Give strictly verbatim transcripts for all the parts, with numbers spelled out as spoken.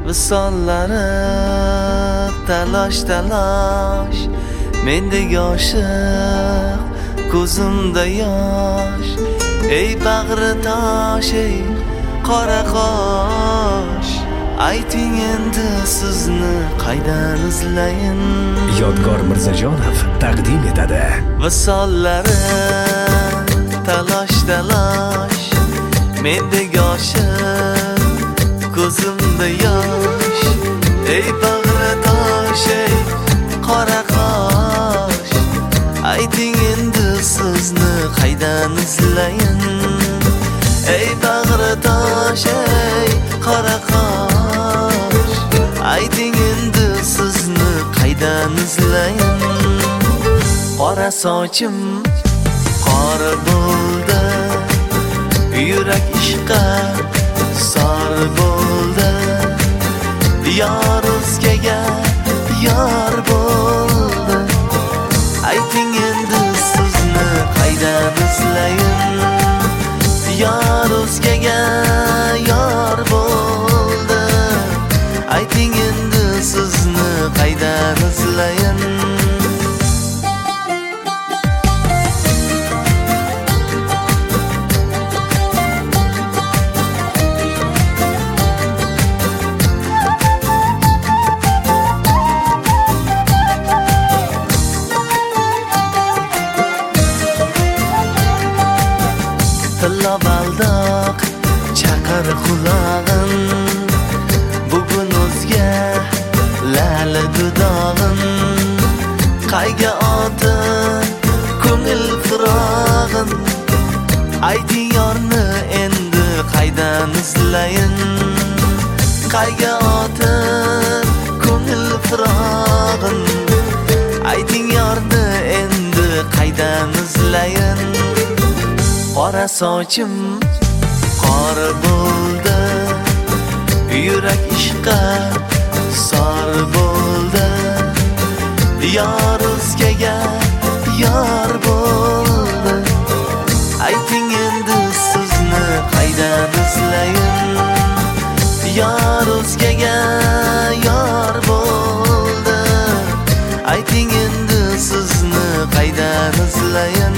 Visollari talash talash, mendek oshiq ko'zimda yosh. Ey bag'ri tosh, ey qora qosh, ayting endi sizni qaydan izlayin. Yodgor Mirzajonov taqdim etadi. Visollari talash talash, mendek oshiq ko'zimda yosh. Ey bag'ri tosh, ey qora qosh, ayting endi sizni qaydan izlayin. Ey bag'ri tosh, ey qora qosh, ayting endi sizni qaydan izlayin. Qora sochim qora bo'ldi, yurak ishqa sor bo'ldi. Yor o'zgaga yor bo'ldi, ayting endi sizni qaydan izlayin. Yor o'zgaga yor bo'ldi, ayting endi sizni qaydan izlayin. Tilla baldoq chaqir qulog'im, bugun o'zga lali dudog'im. Qayga otib ko'ngil firog'im, ayting yorni endi qaydan izlayin. Qayga otib ko'ngil firog'im, ayting yorni endi qaydan izlayin. Qora sochim qora bo'ldi, yurak ishqa sor bo'ldi. Yor o'zgaga yor bo'ldi, ayting endi sizni qaydan izlayin. Yor o'zgaga yor bo'ldi, ayting endi sizni qaydan izlayin.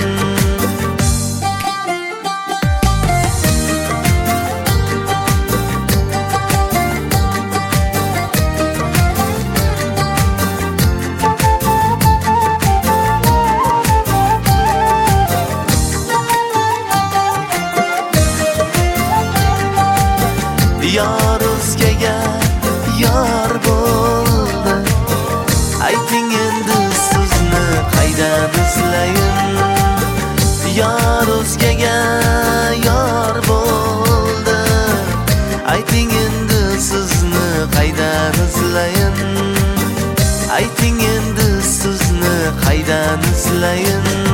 Yor o'zgaga yor bo'ldi, ayting endi sizni qaydan izlayin. Yor o'zgaga yor bo'ldi, ayting endi sizni qaydan izlayin. Ayting endi sizni qaydan izlayin.